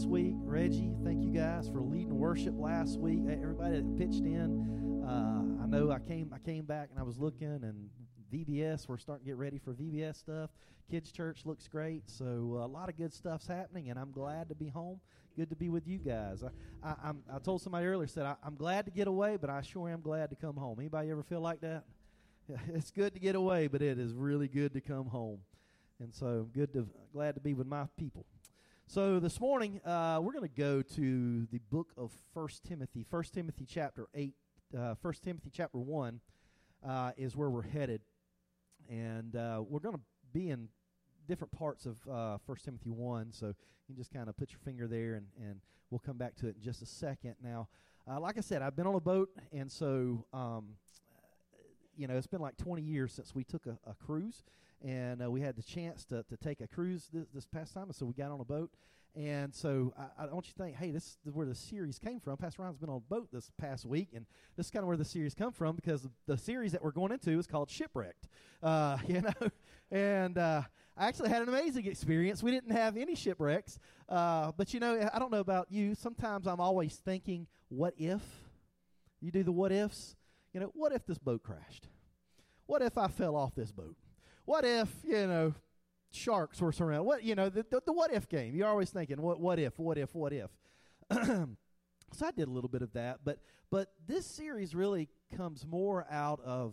last week. Reggie, thank you guys for leading worship last week. Everybody that pitched in. I know I came back and I was looking, and VBS, we're starting to get ready for VBS stuff. Kids Church looks great, so a lot of good stuff's happening, and I'm glad to be home. Good to be with you guys. I told somebody earlier, said I'm glad to get away, but I sure am glad to come home. Anybody ever feel like that? It's good to get away, but it is really good to come home. And so glad to be with my people. So this morning, we're going to go to the book of 1 Timothy. 1 Timothy chapter 8, 1 Timothy chapter 1 is where we're headed. And we're going to be in different parts of 1 Timothy 1, so you can just kind of put your finger there, and we'll come back to it in just a second. Now, like I said, I've been on a boat, and so, it's been like 20 years since we took a cruise, and we had the chance to take a cruise this past time, and so we got on a boat. And so I want you to think, hey, this is where the series came from. Pastor Ryan's been on a boat this past week, and this is kind of where the series come from, because the series that we're going into is called Shipwrecked. And I actually had an amazing experience. We didn't have any shipwrecks, but I don't know about you. Sometimes I'm always thinking, what if? You do the what ifs. What if this boat crashed? What if I fell off this boat? What if, sharks were surrounded? What, the what if game. You're always thinking, what if? So I did a little bit of that, but this series really comes more out of,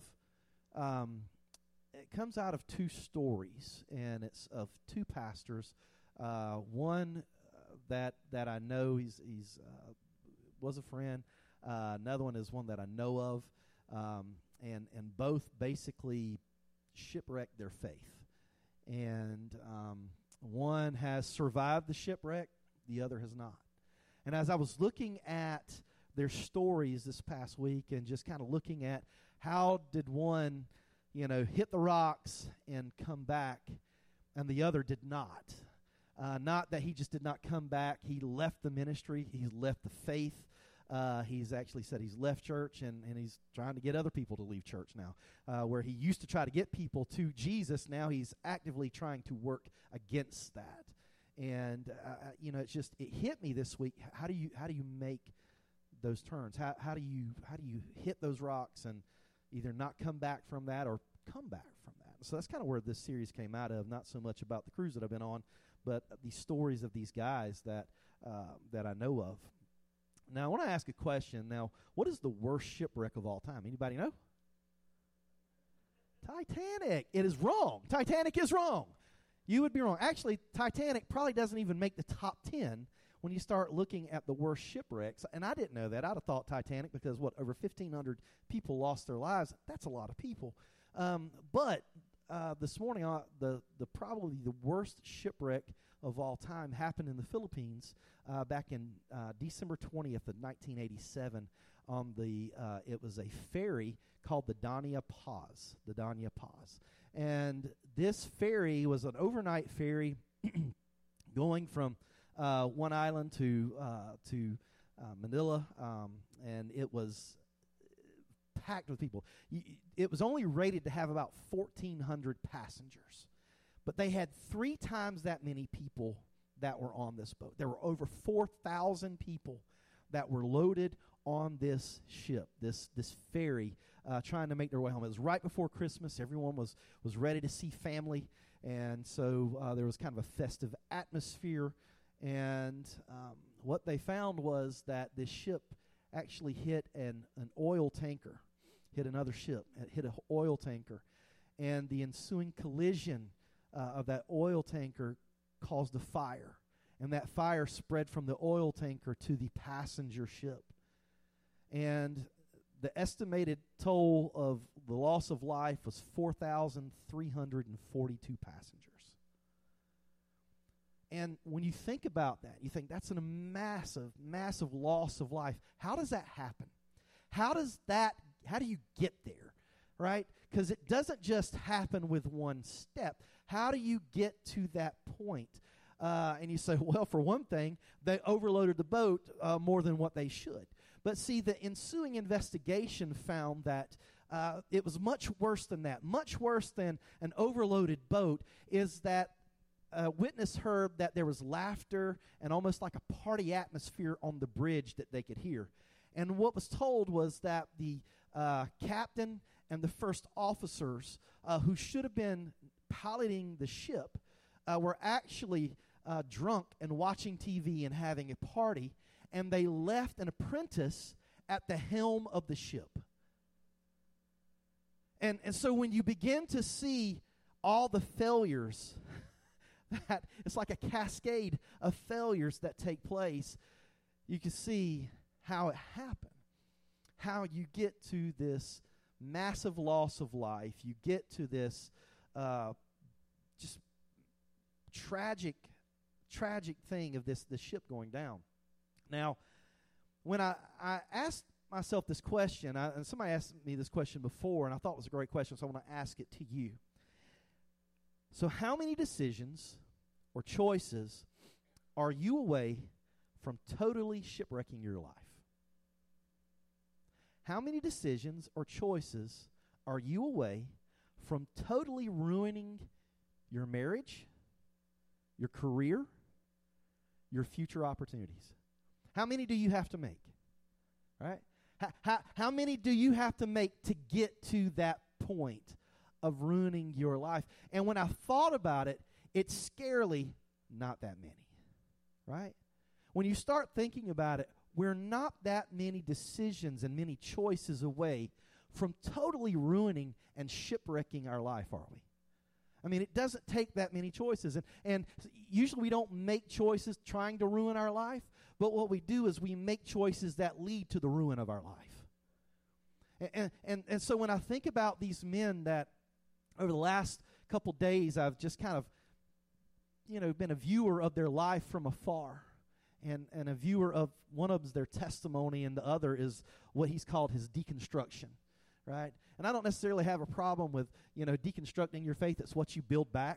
it comes out of two stories, and it's of two pastors. One that I know, he's was a friend. Another one is one that I know of, and both basically shipwrecked their faith. And one has survived the shipwreck, the other has not. And as I was looking at their stories this past week and just kind of looking at how did one, hit the rocks and come back, and the other did not. Not that he just did not come back. He left the ministry. He left the faith. He's actually said he's left church, and he's trying to get other people to leave church now. Where he used to try to get people to Jesus, now he's actively trying to work against that. And it hit me this week. How do you make those turns? How do you hit those rocks and either not come back from that or come back from that? So that's kind of where this series came out of. Not so much about the cruise that I've been on, but these stories of these guys that I know of. Now, I want to ask a question. Now, what is the worst shipwreck of all time? Anybody know? Titanic. It is wrong. Titanic is wrong. You would be wrong. Actually, Titanic probably doesn't even make the top 10 when you start looking at the worst shipwrecks. And I didn't know that. I'd have thought Titanic because, over 1,500 people lost their lives. That's a lot of people. But this morning, probably the worst shipwreck of all time happened in the Philippines back in December 20th of 1987. It was a ferry called the Danya Paz. The Danya Paz, and this ferry was an overnight ferry going from one island to Manila, and it was packed with people. It was only rated to have about 1,400 passengers, but they had 3 times that many people that were on this boat. There were over 4,000 people that were loaded on this ship, this ferry, trying to make their way home. It was right before Christmas. Everyone was ready to see family, and so there was kind of a festive atmosphere. And what they found was that this ship actually hit an oil tanker, hit another ship, hit an oil tanker, and the ensuing collision of that oil tanker caused a fire, and that fire spread from the oil tanker to the passenger ship. And the estimated toll of the loss of life was 4,342 passengers. And when you think about that, you think that's a massive, massive loss of life. How does that happen? How do you get there, right? Because it doesn't just happen with one step. How do you get to that point? And you say, well, for one thing, they overloaded the boat more than what they should. But see, the ensuing investigation found that it was much worse than that. Much worse than an overloaded boat is that a witness heard that there was laughter and almost like a party atmosphere on the bridge that they could hear. And what was told was that the captain and the first officers who should have been piloting the ship were actually drunk and watching TV and having a party, and they left an apprentice at the helm of the ship. And so when you begin to see all the failures, that it's like a cascade of failures that take place, you can see how it happened. How you get to this massive loss of life. You get to this just tragic thing of the ship going down. Now, when I asked myself this question, and somebody asked me this question before, and I thought it was a great question, so I want to ask it to you. So how many decisions or choices are you away from totally shipwrecking your life? How many decisions or choices are you away from totally ruining your marriage, your career, your future opportunities? How many do you have to make? Right? How many do you have to make to get to that point of ruining your life? And when I thought about it, it's scarily not that many. Right? When you start thinking about it, we're not that many decisions and many choices away from totally ruining and shipwrecking our life, are we? I mean, it doesn't take that many choices. And usually we don't make choices trying to ruin our life, but what we do is we make choices that lead to the ruin of our life. And so when I think about these men that over the last couple days I've just kind of, been a viewer of their life from afar. And a viewer of one of them's their testimony, and the other is what he's called his deconstruction, right? And I don't necessarily have a problem with, deconstructing your faith. It's what you build back.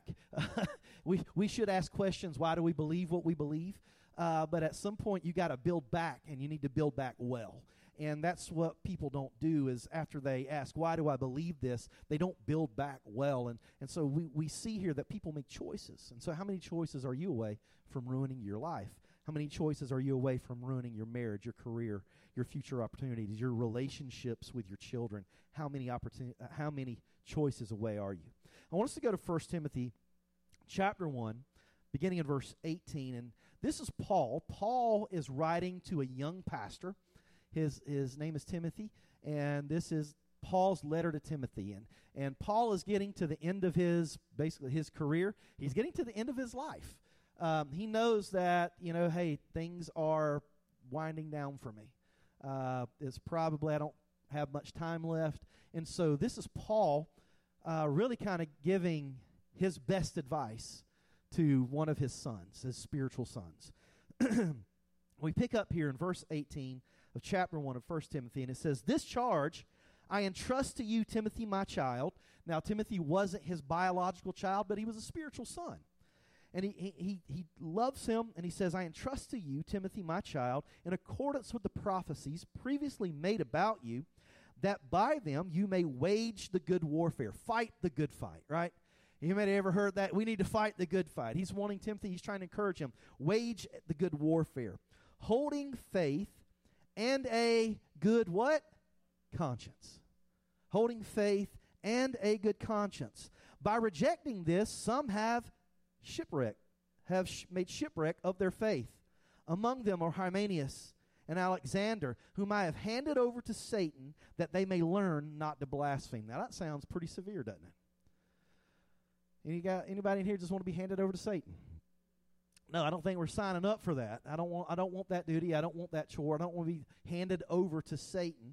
We should ask questions. Why do we believe what we believe? But at some point, you got to build back, and you need to build back well. And that's what people don't do is after they ask, why do I believe this? They don't build back well. And so we see here that people make choices. And so how many choices are you away from ruining your life? How many choices are you away from ruining your marriage, your career, your future opportunities, your relationships with your children? How many choices away are you? I want us to go to 1 Timothy chapter 1, beginning in verse 18. And this is Paul. Paul is writing to a young pastor. His name is Timothy, and this is Paul's letter to Timothy. And Paul is getting to the end of his career. He's getting to the end of his life. He knows that, hey, things are winding down for me. It's probably I don't have much time left. And so this is Paul really kind of giving his best advice to one of his sons, his spiritual sons. We pick up here in verse 18 of chapter 1 of 1 Timothy, and it says, "This charge I entrust to you, Timothy, my child." Now, Timothy wasn't his biological child, but he was a spiritual son. And he loves him, and he says, "I entrust to you, Timothy, my child, in accordance with the prophecies previously made about you, that by them you may wage the good warfare." Fight the good fight, right? You may have ever heard that. We need to fight the good fight. He's wanting Timothy, he's trying to encourage him. Wage the good warfare. Holding faith and a good what? Conscience. Holding faith and a good conscience. By rejecting this, some have made shipwreck of their faith. Among them are Hymenaeus and Alexander, whom I have handed over to Satan, that they may learn not to blaspheme. Now that sounds pretty severe, doesn't it? Anybody in here just want to be handed over to Satan? No, I don't think we're signing up for that. I don't want that duty. I don't want that chore. I don't want to be handed over to Satan.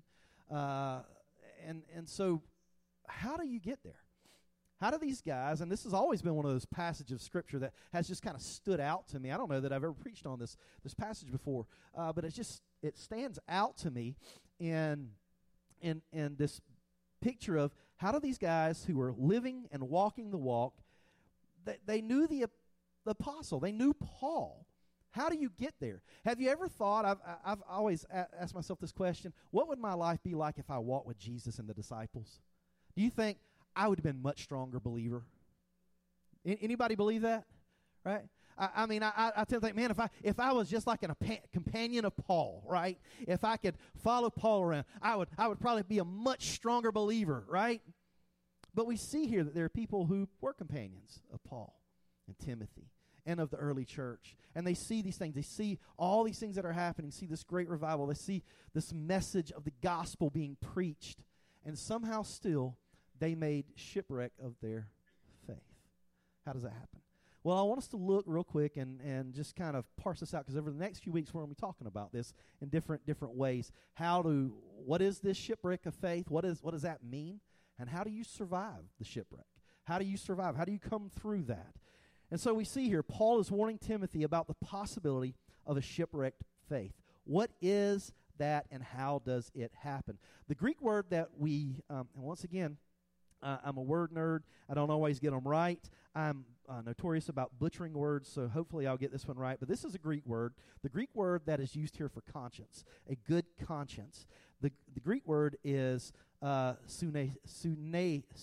And so how do you get there? How do these guys, and this has always been one of those passages of Scripture that has just kind of stood out to me. I don't know that I've ever preached on this passage before, but it stands out to me in this picture of how do these guys who were living and walking the walk, they knew the apostle, they knew Paul. How do you get there? Have you ever thought, I've always asked myself this question, what would my life be like if I walked with Jesus and the disciples? Do you think I would have been a much stronger believer? Anybody believe that? right? I mean, I tend to think, man, if I was just like a companion of Paul, right? If I could follow Paul around, I would probably be a much stronger believer, right? But we see here that there are people who were companions of Paul and Timothy and of the early church. And they see these things. They see all these things that are happening, see this great revival. They see this message of the gospel being preached. And somehow still, they made shipwreck of their faith. How does that happen? Well, I want us to look real quick and just kind of parse this out, because over the next few weeks we're going to be talking about this in different ways. What is this shipwreck of faith? What does that mean? And how do you survive the shipwreck? How do you survive? How do you come through that? And so we see here, Paul is warning Timothy about the possibility of a shipwrecked faith. What is that, and how does it happen? The Greek word that and once again, I'm a word nerd. I don't always get them right. I'm notorious about butchering words, so hopefully I'll get this one right. But this is a Greek word. The Greek word that is used here for conscience, a good conscience. The Greek word is sunetisis.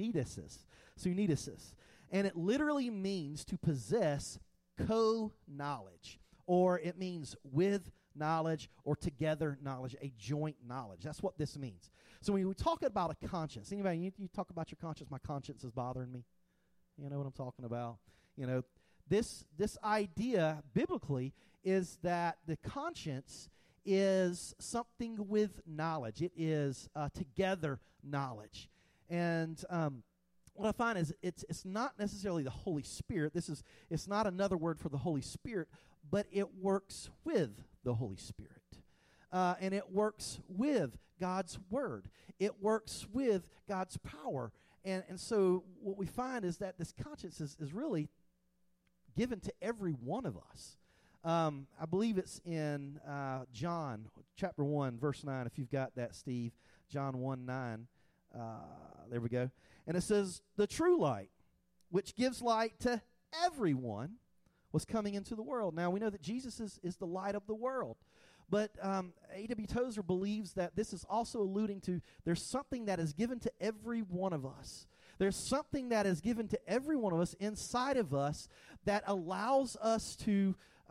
And it literally means to possess co-knowledge, or it means with knowledge or together knowledge, a joint knowledge. That's what this means. So when we talk about a conscience, anybody, you talk about your conscience, my conscience is bothering me. You know what I'm talking about? You know, this idea biblically is that the conscience is something with knowledge. It is together knowledge. And what I find is it's not necessarily the Holy Spirit. It's not another word for the Holy Spirit, but it works with the Holy Spirit. And it works with God's Word. It works with God's power. And so what we find is that this conscience is really given to every one of us. I believe it's in John chapter 1, verse 9, if you've got that, Steve. John 1:9. There we go. And it says, the true light, which gives light to everyone, was coming into the world. Now, we know that Jesus is the light of the world. But A.W. Tozer believes that this is also alluding to there's something that is given to every one of us. There's something that is given to every one of us inside of us that allows us to,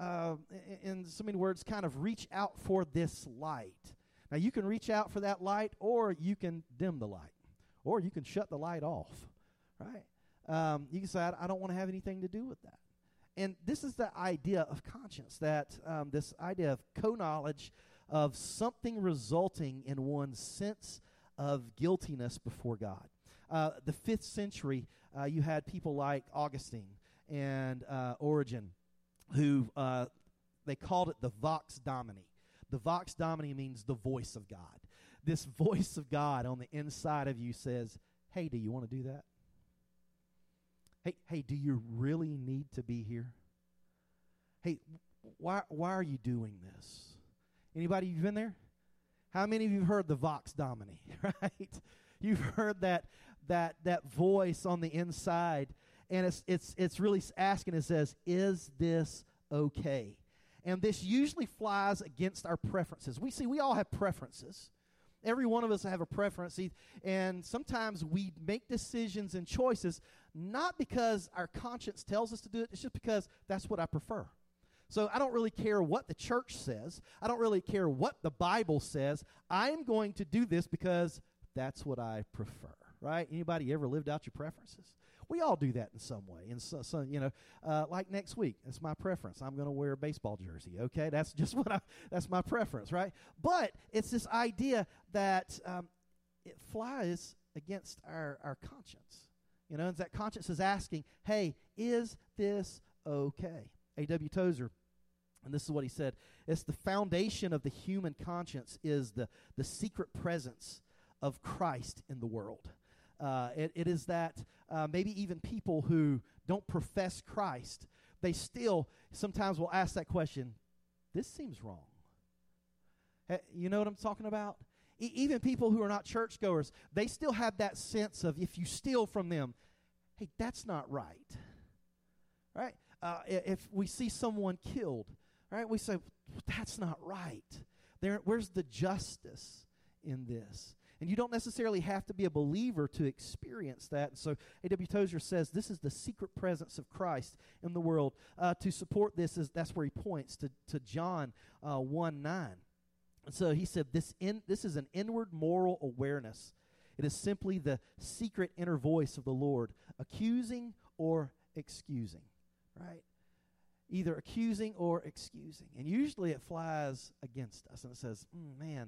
in so many words, kind of reach out for this light. Now, you can reach out for that light, or you can dim the light, or you can shut the light off, right? You can say, I don't want to have anything to do with that. And this is the idea of conscience, that this idea of co-knowledge of something resulting in one's sense of guiltiness before God. The 5th century, you had people like Augustine and Origen, who they called it the Vox Domini. The Vox Domini means the voice of God. This voice of God on the inside of you says, hey, do you want to do that? Hey, do you really need to be here? Hey, why are you doing this? Anybody, you've been there? How many of you have heard the Vox Domini, right? You've heard that voice on the inside, and it's really asking, it says, is this okay? And this usually flies against our preferences. We all have preferences. Every one of us have a preference, and sometimes we make decisions and choices not because our conscience tells us to do it, it's just because that's what I prefer. So I don't really care what the church says. I don't really care what the Bible says. I'm going to do this because that's what I prefer, right? Anybody ever lived out your preferences? We all do that in some way. And so like next week, it's my preference. I'm going to wear a baseball jersey, okay? That's just that's my preference, right? But it's this idea that it flies against our conscience. You know, and that conscience is asking, hey, is this okay? A.W. Tozer, and this is what he said, it's the foundation of the human conscience is the secret presence of Christ in the world. It is that maybe even people who don't profess Christ, they still sometimes will ask that question, this seems wrong. You know what I'm talking about? Even people who are not churchgoers, they still have that sense of if you steal from them, hey, that's not right. Right? If we see someone killed, right, we say, that's not right. Where's the justice in this? And you don't necessarily have to be a believer to experience that. And so A.W. Tozer says this is the secret presence of Christ in the world. To support this, that's where he points to John 1:9. And so he said this is an inward moral awareness. It is simply the secret inner voice of the Lord, accusing or excusing, right? Either accusing or excusing. And usually it flies against us, and it says, man,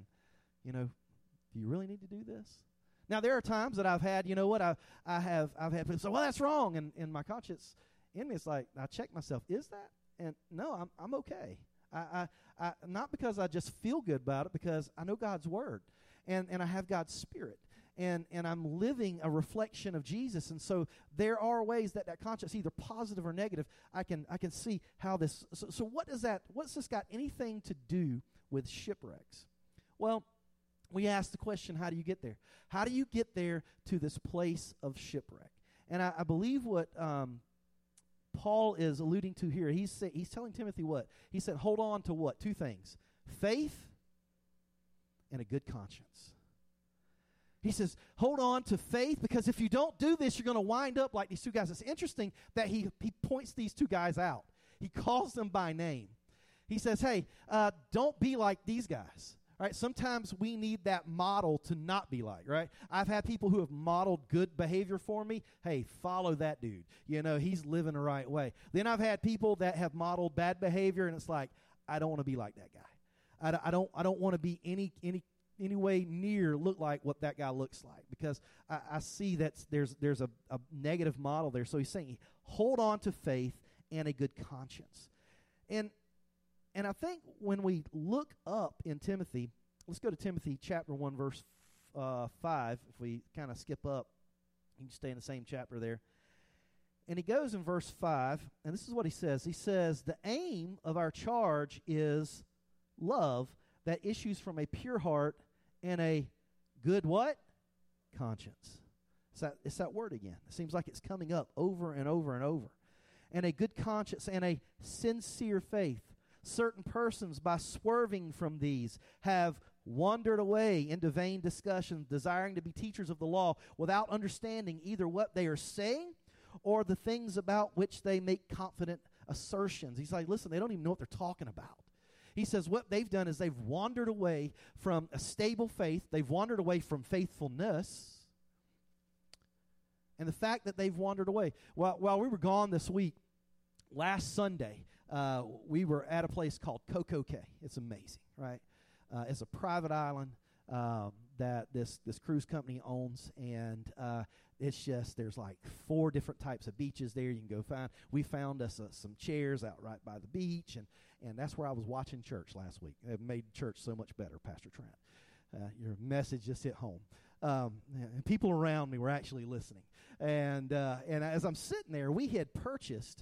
do you really need to do this? Now, there are times that I've had, I've had people say, well, that's wrong. And my conscience in me is like, I check myself, is that? And no, I'm okay. I not because I just feel good about it, because I know God's word, and I have God's spirit. And I'm living a reflection of Jesus. And so there are ways that conscience, either positive or negative, I can see how this. So what's this got anything to do with shipwrecks? Well, we ask the question, how do you get there? How do you get there to this place of shipwreck? And I believe what Paul is alluding to here, he's telling Timothy what? He said, hold on to what? Two things: faith and a good conscience. He says, hold on to faith, because if you don't do this, you're going to wind up like these two guys. It's interesting that he points these two guys out. He calls them by name. He says, hey, don't be like these guys. All right, sometimes we need that model to not be like, right? I've had people who have modeled good behavior for me. Hey, follow that dude. He's living the right way. Then I've had people that have modeled bad behavior, and it's like, I don't want to be like that guy. I don't want to be any way near look like what that guy looks like, because I see that there's a negative model there. So he's saying, hold on to faith and a good conscience. And I think when we look up in Timothy, let's go to Timothy chapter 1, verse 5. If we kind of skip up, you can stay in the same chapter there. And he goes in verse 5, and this is what he says. He says, the aim of our charge is love that issues from a pure heart and a good what? Conscience. It's that word again. It seems like it's coming up over and over and over. And a good conscience and a sincere faith. Certain persons, by swerving from these, have wandered away into vain discussions, desiring to be teachers of the law without understanding either what they are saying or the things about which they make confident assertions. He's like, listen, they don't even know what they're talking about. He says what they've done is they've wandered away from a stable faith. They've wandered away from faithfulness. And the fact that they've wandered away. While we were gone this week, last Sunday, we were at a place called Coco Cay. It's amazing, right? It's a private island that this cruise company owns, and it's just, there's like 4 different types of beaches there you can go find. We found us some chairs out right by the beach, and that's where I was watching church last week. It made church so much better, Pastor Trent. Your message just hit home. And people around me were actually listening. And as I'm sitting there, we had purchased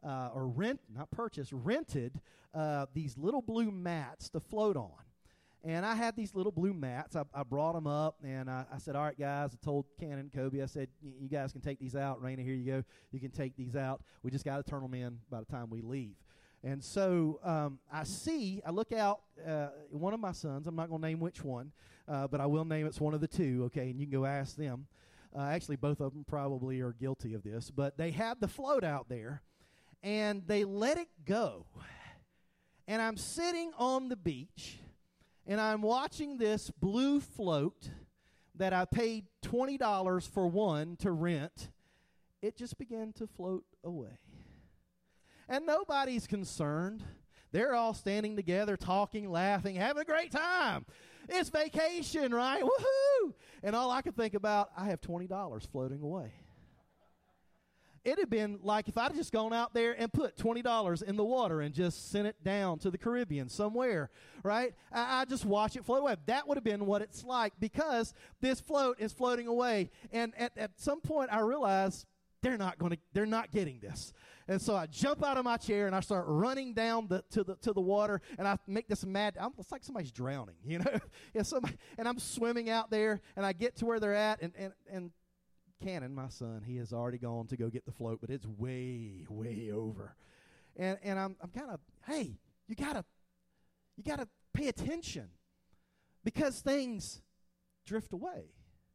rented these little blue mats to float on. And I had these little blue mats. I brought them up, and I said, all right, guys, I told Ken and Kobe, I said, you guys can take these out. Raina, here you go. You can take these out. We just got to turn them in by the time we leave. And so I look out, one of my sons, I'm not going to name which one, but I will name it's one of the two, okay, and you can go ask them. Actually, both of them probably are guilty of this, but they had the float out there, and they let it go. And I'm sitting on the beach, and I'm watching this blue float that I paid $20 for one to rent. It just began to float away. And nobody's concerned. They're all standing together, talking, laughing, having a great time. It's vacation, right? Woohoo! And all I could think about, I have $20 floating away. It'd have been like if I'd just gone out there and put $20 in the water and just sent it down to the Caribbean somewhere, right? I just watch it float away. That would have been what it's like, because this float is floating away. And at some point I realized they're not getting this. And so I jump out of my chair and I start running down to the water, and I make this it's like somebody's drowning, you know? And I'm swimming out there, and I get to where they're at, and Cannon, my son, he has already gone to go get the float, but it's way, way over. And I'm kind of, hey, you gotta pay attention, because things drift away.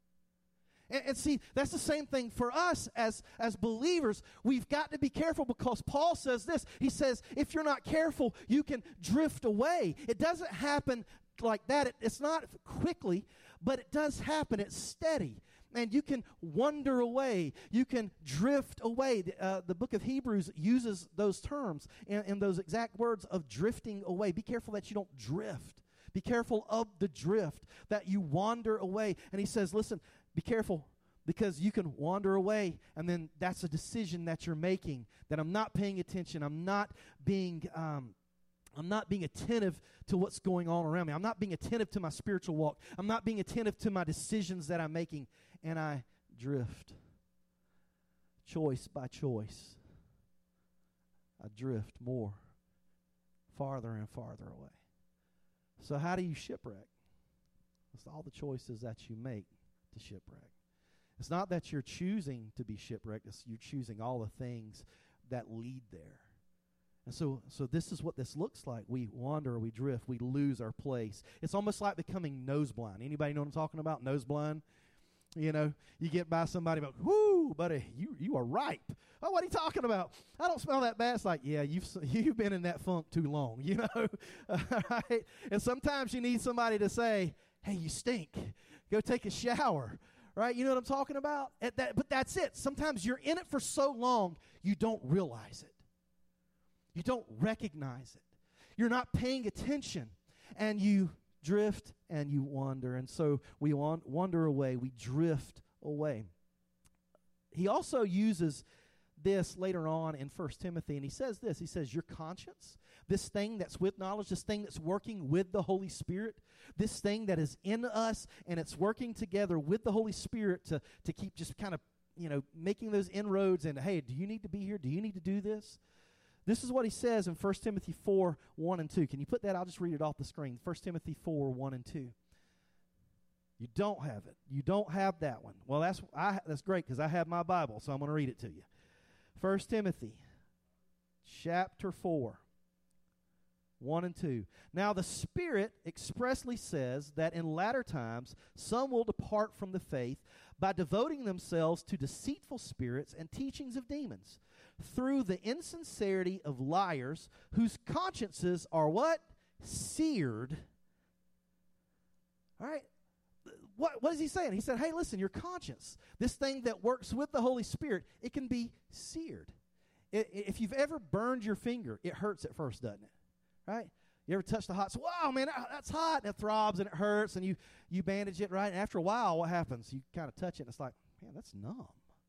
And see, that's the same thing for us as believers. We've got to be careful because Paul says this. He says, if you're not careful, you can drift away. It doesn't happen like that. It's not quickly, but it does happen. It's steady. And you can wander away. You can drift away. The book of Hebrews uses those terms and those exact words of drifting away. Be careful that you don't drift. Be careful of the drift, that you wander away. And he says, listen, be careful because you can wander away, and then that's a decision that you're making, that I'm not paying attention. I'm not being attentive to what's going on around me. I'm not being attentive to my spiritual walk. I'm not being attentive to my decisions that I'm making, and I drift. Choice by choice. I drift more, farther and farther away. So how do you shipwreck? It's all the choices that you make to shipwreck. It's not that you're choosing to be shipwrecked. It's you're choosing all the things that lead there. And so this is what this looks like. We wander, we drift, we lose our place. It's almost like becoming nose blind. Anybody know what I'm talking about? Nose blind? You know, you get by somebody about, whoo, buddy, you are ripe. Oh, what are you talking about? I don't smell that bad. It's like, yeah, you've been in that funk too long, you know. Right? And sometimes you need somebody to say, hey, you stink. Go take a shower. Right? You know what I'm talking about? But that's it. Sometimes you're in it for so long, you don't realize it. You don't recognize it. You're not paying attention, and you drift and you wander. And so we wander away. We drift away. He also uses this later on in 1 Timothy, and he says this. He says, your conscience, this thing that's with knowledge, this thing that's working with the Holy Spirit, this thing that is in us, and it's working together with the Holy Spirit to keep just kind of, making those inroads and, hey, do you need to be here? Do you need to do this? This is what he says in 1 Timothy 4, 1 and 2. Can you put that? I'll just read it off the screen. 1 Timothy 4, 1 and 2. You don't have it. You don't have that one. Well, that's great because I have my Bible, so I'm going to read it to you. 1 Timothy chapter 4, 1 and 2. Now the Spirit expressly says that in latter times some will depart from the faith by devoting themselves to deceitful spirits and teachings of demons, through the insincerity of liars whose consciences are what? Seared. All right. What is he saying? He said, hey, listen, your conscience, this thing that works with the Holy Spirit, it can be seared. If you've ever burned your finger, it hurts at first, doesn't it? Right? You ever touch the hot, wow, man, that's hot, and it throbs and it hurts, and you bandage it, right? And after a while, what happens? You kind of touch it, and it's like, man, that's numb.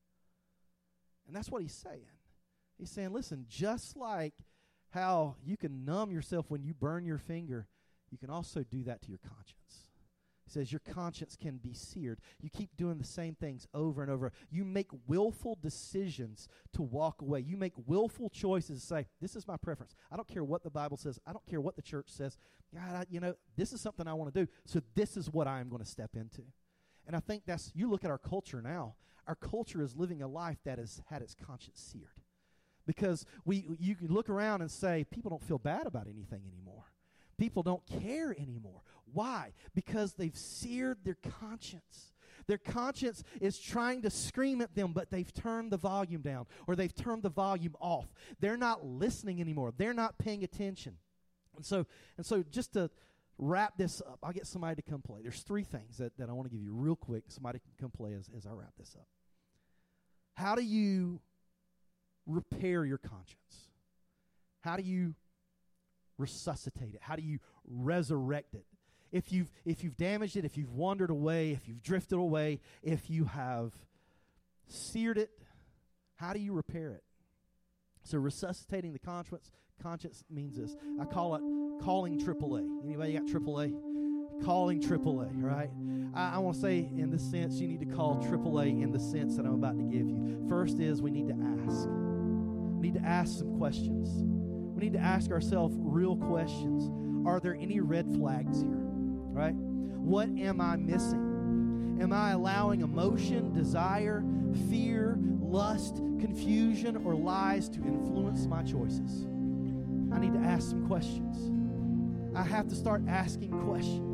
And that's what he's saying. He's saying, listen, just like how you can numb yourself when you burn your finger, you can also do that to your conscience. He says your conscience can be seared. You keep doing the same things over and over. You make willful decisions to walk away. You make willful choices to say, this is my preference. I don't care what the Bible says. I don't care what the church says. God, this is something I want to do. So this is what I'm going to step into. And I think you look at our culture now. Our culture is living a life that has had its conscience seared. Because you can look around and say, people don't feel bad about anything anymore. People don't care anymore. Why? Because they've seared their conscience. Their conscience is trying to scream at them, but they've turned the volume down or they've turned the volume off. They're not listening anymore. They're not paying attention. And so just to wrap this up, I'll get somebody to come play. There's 3 things that I want to give you real quick. Somebody can come play as I wrap this up. How do you repair your conscience? How do you resuscitate it? How do you resurrect it? If you've damaged it, if you've wandered away, if you've drifted away, if you have seared it, how do you repair it? So resuscitating the conscience means this. I call it calling AAA. Anybody got AAA? Calling AAA, right? I want to say in this sense, you need to call AAA in the sense that I'm about to give you. First is we need to ask. We need to ask some questions. We need to ask ourselves real questions. Are there any red flags here? Right? What am I missing? Am I allowing emotion, desire, fear, lust, confusion, or lies to influence my choices? I need to ask some questions. I have to start asking questions.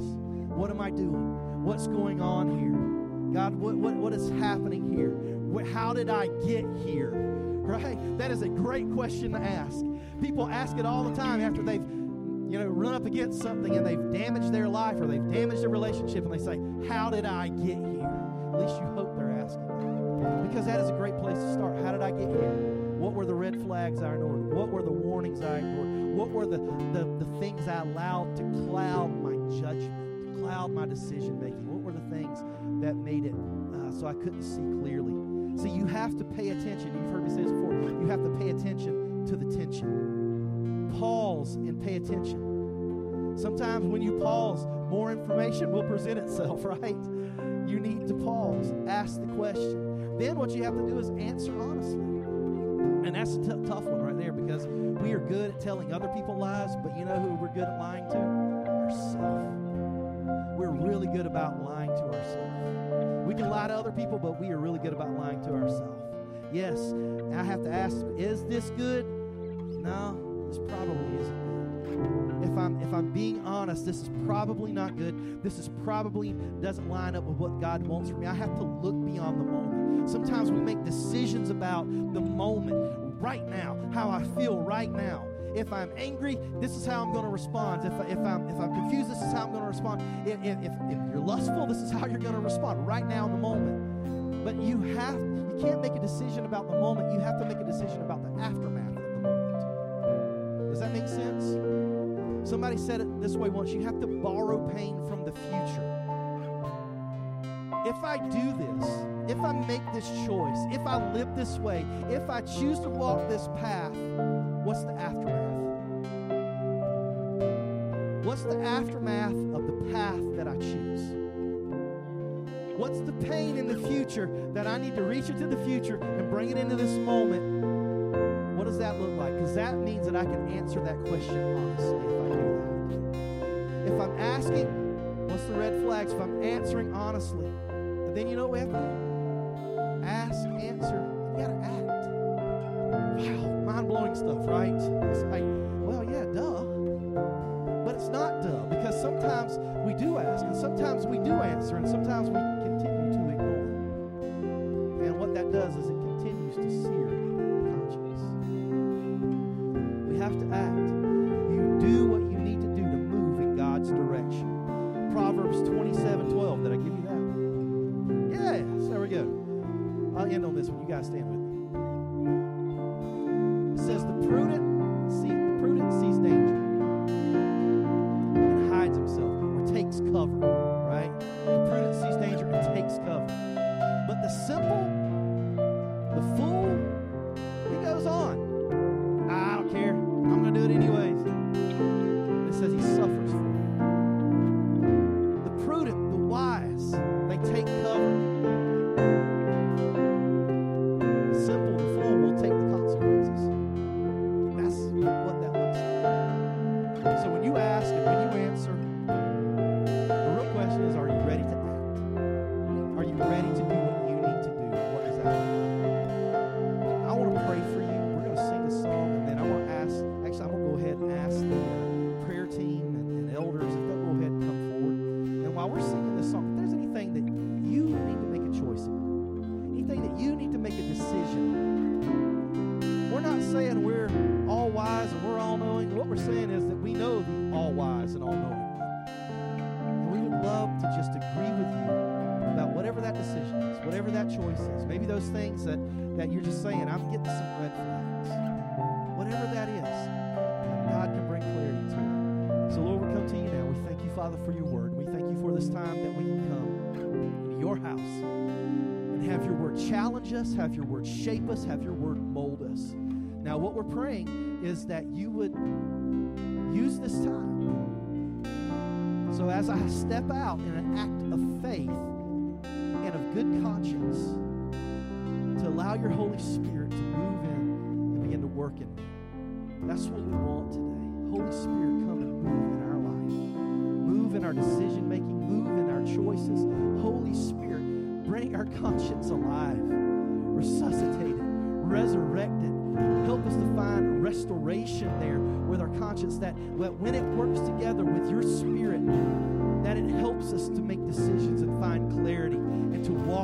What am I doing? What's going on here? God, what is happening here? How did I get here? Right? That is a great question to ask. People ask it all the time after they've run up against something and they've damaged their life or they've damaged their relationship, and they say, how did I get here? At least you hope they're asking that. Because that is a great place to start. How did I get here? What were the red flags I ignored? What were the warnings I ignored? What were the things I allowed to cloud my judgment, to cloud my decision making? What were the things that made it so I couldn't see clearly? See, you have to pay attention. You've heard me say this before. You have to pay attention to the tension. Pause and pay attention. Sometimes when you pause, more information will present itself, right? You need to pause, ask the question. Then what you have to do is answer honestly. And that's a tough one right there, because we are good at telling other people lies, but you know who we're good at lying to? Ourselves. We're really good about lying to ourselves. We can lie to other people, but we are really good about lying to ourselves. Yes, I have to ask, is this good? No, this probably isn't good. If I'm being honest, this is probably not good. This is probably doesn't line up with what God wants from me. I have to look beyond the moment. Sometimes we make decisions about the moment, right now, how I feel right now. If I'm angry, this is how I'm going to respond. If I'm confused, this is how I'm going to respond. If you're lustful, this is how you're going to respond right now in the moment. But you can't make a decision about the moment. You have to make a decision about the aftermath of the moment. Does that make sense? Somebody said it this way once: you have to borrow pain from the future. If I do this, if I make this choice, if I live this way, if I choose to walk this path, what's the aftermath? What's the aftermath of the path that I choose? What's the pain in the future that I need to reach into the future and bring it into this moment? What does that look like? Because that means that I can answer that question honestly if I do that. If I'm asking, what's the red flags? If I'm answering honestly, and then you know what we have to do? Ask, answer, you got to act. Wow, mind-blowing stuff, right? It's like, well, yeah, duh. But it's not duh, because sometimes we do ask, and sometimes we do answer, and sometimes we continue to ignore. And what that does is it continues to sear the conscience. We have to act. You do what you need to do to move in God's direction. Proverbs 27:12. Did I give you that? Yes, there we go. I'll end on this one. You guys stand with me. It says, the prudent sees danger and hides himself, or takes cover, right? The prudent sees danger and takes cover. But the simple, the fool, he goes on. I don't care. I'm going to do it anyways. And it says he suffers for it. The prudent, the wise, they take cover. The simple, the fool will take the consequences. That's what that looks like. So when you ask and when you answer, the real question is, are you ready to act? Are you ready to do what you need to do? What does that mean? I want to pray for you. We're going to sing a song, and then I want to ask, actually I'm going to go ahead and ask the prayer team and elders if they'll go ahead and come forward. And while we're singing this song, if there's anything that you need to make a choice about, anything that you need to make a decision, we're not saying we're all wise and we're all knowing. What we're saying is that we know the all wise and all knowing. And we would love to just agree with you about whatever that decision is, whatever that choice is. Maybe those things that you're just saying, I'm getting some red flags. Whatever that is, God can bring clarity to it. So Lord, we come to you now. We thank you, Father, for your word. We thank you for this time that we can come into your house and have your word challenge us, have your word shape us, have your word mold us. Now, what we're praying is that you would use this time. So as I step out in an act of faith and of good conscience, to allow your Holy Spirit to move in and begin to work in me. That's what we want today. Holy Spirit, come and move in our life. Move in our decision making. Move in our choices. Holy Spirit, bring our conscience alive. Resuscitate it. Resurrect it. Help us to find restoration there with our conscience, that when it works together with your Spirit, that it helps us to make decisions and find clarity and to walk